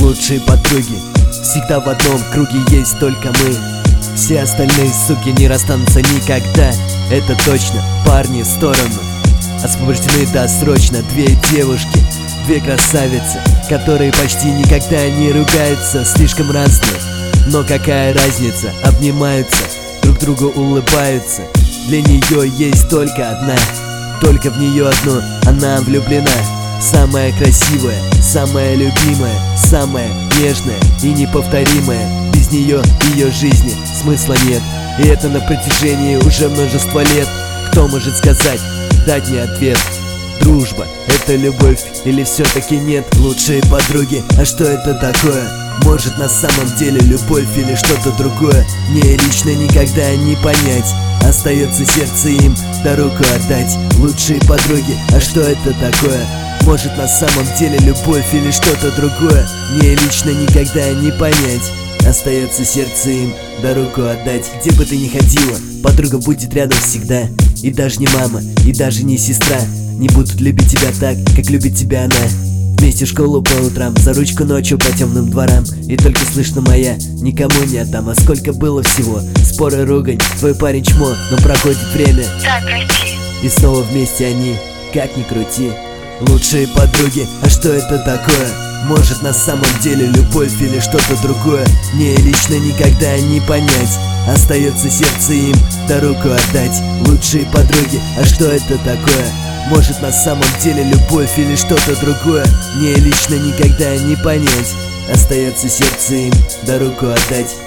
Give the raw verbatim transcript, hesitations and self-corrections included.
лучшие подруги. Всегда в одном круге есть только мы. Все остальные суки не расстанутся никогда. Это точно, парни в сторону. Освобождены досрочно две девушки, две красавицы, которые почти никогда не ругаются. Слишком разные, но какая разница, обнимаются, друг другу улыбаются. Для нее есть только одна, только в нее одну она влюблена. Самая красивая, самая любимая, самая нежная и неповторимая. Без нее ее жизни смысла нет, и это на протяжении уже множества лет. Кто может сказать, дать мне ответ? Дружба — это любовь или все-таки нет? Лучшие подруги, а что это такое? Может на самом деле любовь или что-то другое? Мне лично никогда не понять. Остается сердце им, да руку отдать. Лучшие подруги, а что это такое? Может на самом деле любовь или что-то другое? Мне лично никогда не понять. Остается сердце им, да руку отдать. Где бы ты ни ходила, подруга будет рядом всегда. И даже не мама, и даже не сестра не будут любить тебя так, как любит тебя она. Вместе в школу по утрам, за ручку ночью по темным дворам. И только слышно моя, никому не отдам. А сколько было всего, споры, ругань, твой парень чмо. Но проходит время, да, прости. И снова вместе они, как ни крути. Лучшие подруги, а что это такое? Может на самом деле любовь или что-то другое? Мне лично никогда не понять. Остается сердце им, да руку отдать. Лучшие подруги, а что это такое? Может на самом деле любовь или что-то другое? Мне лично никогда не понять. Остается сердце им, да руку отдать.